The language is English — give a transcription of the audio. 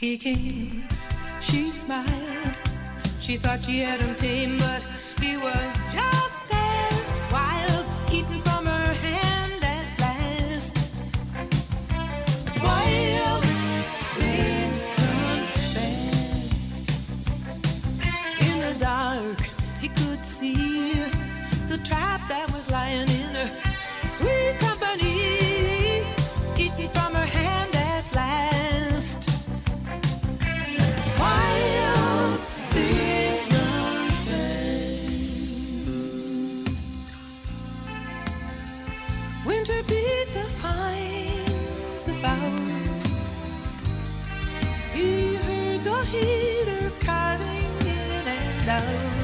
He came, she smiled. She thought she had him tame, but he was just as wild, eating from her hand at last. Wild things run fast. In the dark, he could see the trap that was lying in her sweet company, eating from her hand at last. Wild things run fast. Winter beat the pines about. He heard the heater cutting in and out.